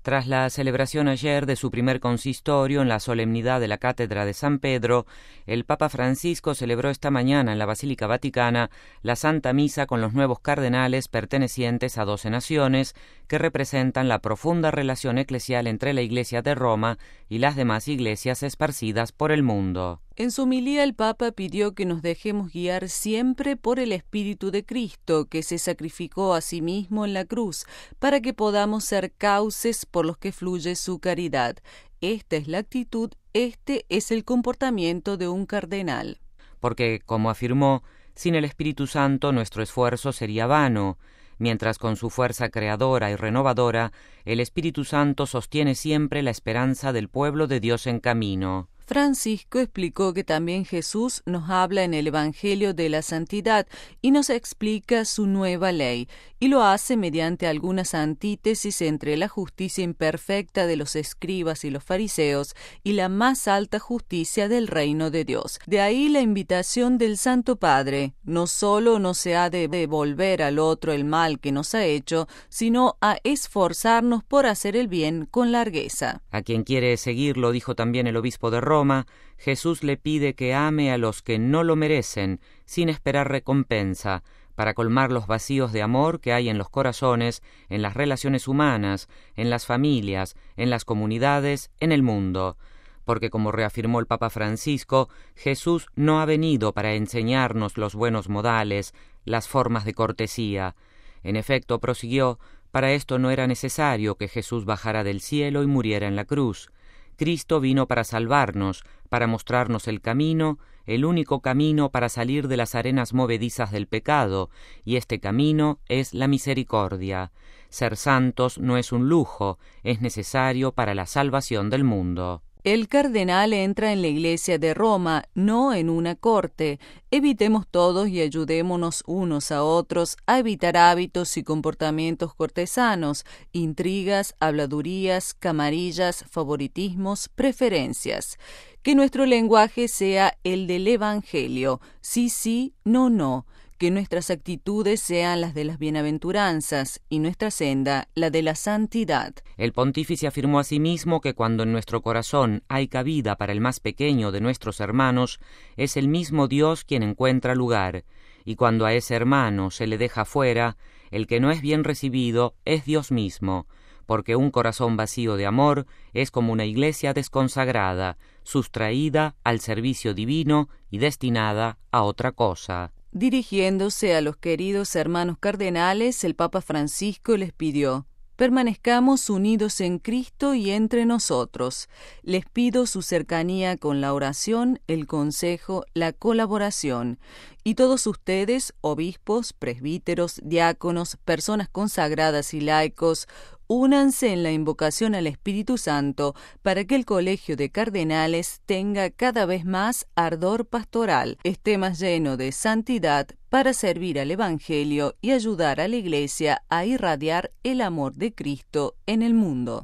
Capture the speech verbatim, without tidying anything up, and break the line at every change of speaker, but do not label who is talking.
Tras la celebración ayer de su primer consistorio en la solemnidad de la Cátedra de San Pedro, el Papa Francisco celebró esta mañana en la Basílica Vaticana la Santa Misa con los nuevos cardenales pertenecientes a doce naciones que representan la profunda relación eclesial entre la Iglesia de Roma y las demás iglesias esparcidas por el mundo.
En su homilía el Papa pidió que nos dejemos guiar siempre por el Espíritu de Cristo, que se sacrificó a sí mismo en la cruz, para que podamos ser cauces por los que fluye su caridad. Esta es la actitud, este es el comportamiento de un cardenal.
Porque, como afirmó, sin el Espíritu Santo nuestro esfuerzo sería vano, mientras con su fuerza creadora y renovadora, el Espíritu Santo sostiene siempre la esperanza del pueblo de Dios en camino.
Francisco explicó que también Jesús nos habla en el Evangelio de la Santidad y nos explica su nueva ley, y lo hace mediante algunas antítesis entre la justicia imperfecta de los escribas y los fariseos y la más alta justicia del reino de Dios. De ahí la invitación del Santo Padre: no solo no se ha de devolver al otro el mal que nos ha hecho, sino a esforzarnos por hacer el bien con largueza.
A quien quiere seguirlo, dijo también el obispo de Roma, Roma, Jesús le pide que ame a los que no lo merecen, sin esperar recompensa, para colmar los vacíos de amor que hay en los corazones, en las relaciones humanas, en las familias, en las comunidades, en el mundo. Porque, como reafirmó el Papa Francisco, Jesús no ha venido para enseñarnos los buenos modales, las formas de cortesía. En efecto, prosiguió, para esto no era necesario que Jesús bajara del cielo y muriera en la cruz. Cristo vino para salvarnos, para mostrarnos el camino, el único camino para salir de las arenas movedizas del pecado, y este camino es la misericordia. Ser santos no es un lujo, es necesario para la salvación del mundo.
El cardenal entra en la Iglesia de Roma, no en una corte. Evitemos todos y ayudémonos unos a otros a evitar hábitos y comportamientos cortesanos, intrigas, habladurías, camarillas, favoritismos, preferencias. Que nuestro lenguaje sea el del Evangelio, sí, sí, no, no. Que nuestras actitudes sean las de las bienaventuranzas y nuestra senda la de la santidad.
El pontífice afirmó asimismo que cuando en nuestro corazón hay cabida para el más pequeño de nuestros hermanos, es el mismo Dios quien encuentra lugar, y cuando a ese hermano se le deja fuera, el que no es bien recibido es Dios mismo, porque un corazón vacío de amor es como una iglesia desconsagrada, sustraída al servicio divino y destinada a otra cosa.
Dirigiéndose a los queridos hermanos cardenales, el Papa Francisco les pidió: permanezcamos unidos en Cristo y entre nosotros. Les pido su cercanía con la oración, el consejo, la colaboración. Y todos ustedes, obispos, presbíteros, diáconos, personas consagradas y laicos, únanse en la invocación al Espíritu Santo para que el Colegio de Cardenales tenga cada vez más ardor pastoral, esté más lleno de santidad para servir al Evangelio y ayudar a la Iglesia a irradiar el amor de Cristo en el mundo.